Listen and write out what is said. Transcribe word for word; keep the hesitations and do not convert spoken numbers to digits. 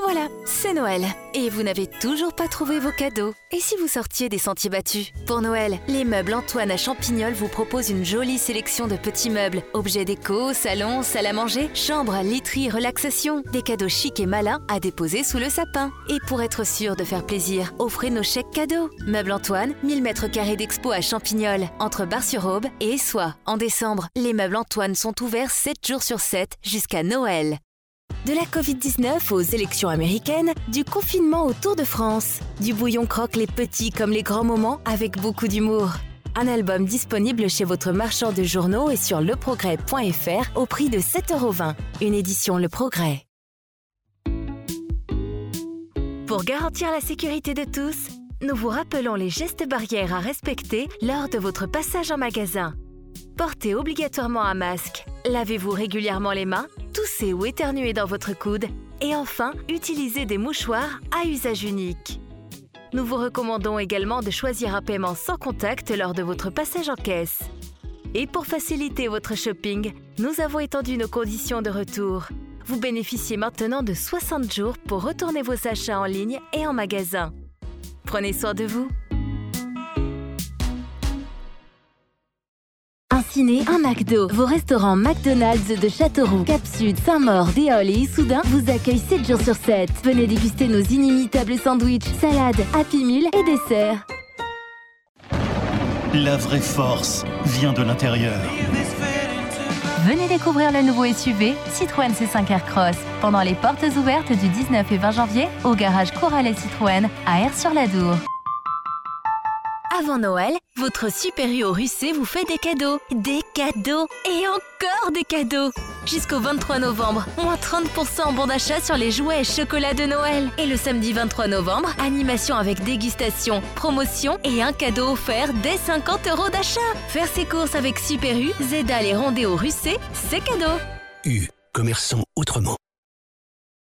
Voilà, c'est Noël. Et vous n'avez toujours pas trouvé vos cadeaux. Et si vous sortiez des sentiers battus? Pour Noël, les meubles Antoine à Champignol vous proposent une jolie sélection de petits meubles. Objets déco, salon, salle à manger, chambre, literie, relaxation. Des cadeaux chics et malins à déposer sous le sapin. Et pour être sûr de faire plaisir, offrez nos chèques cadeaux. Meubles Antoine, mille mètres carrés d'expo à Champignol, entre Bar-sur-Aube et Essois. En décembre, les meubles Antoine sont ouverts sept jours sur sept jusqu'à Noël. De la covid dix-neuf aux élections américaines, du confinement au Tour de France. Du bouillon croque les petits comme les grands moments avec beaucoup d'humour. Un album disponible chez votre marchand de journaux et sur leprogrès point f r au prix de sept euros vingt. Une édition Le Progrès. Pour garantir la sécurité de tous, nous vous rappelons les gestes barrières à respecter lors de votre passage en magasin. Portez obligatoirement un masque. Lavez-vous régulièrement les mains. Toussez ou éternuez dans votre coude. Et enfin, utilisez des mouchoirs à usage unique. Nous vous recommandons également de choisir un paiement sans contact lors de votre passage en caisse. Et pour faciliter votre shopping, nous avons étendu nos conditions de retour. Vous bénéficiez maintenant de soixante jours pour retourner vos achats en ligne et en magasin. Prenez soin de vous. Un ciné, un McDo. Vos restaurants McDonald's de Châteauroux, Cap-Sud, Saint-Maur, Déol et Issoudun vous accueillent sept jours sur sept. Venez déguster nos inimitables sandwichs, salades, Happy Meal et desserts. La vraie force vient de l'intérieur. Venez découvrir le nouveau S U V Citroën C cinq Aircross pendant les portes ouvertes du dix-neuf et vingt janvier au garage Corrales Citroën à Aire-sur-l'Adour. Avant Noël, votre Super U au Russet vous fait des cadeaux. Des cadeaux et encore des cadeaux. Jusqu'au vingt-trois novembre, moins trente pour cent en bon d'achat sur les jouets et chocolats de Noël. Et le samedi vingt-trois novembre, animation avec dégustation, promotion et un cadeau offert dès cinquante euros d'achat. Faire ses courses avec Super U, Zedal et Rondé au Russet, c'est cadeau. U, commerçant autrement.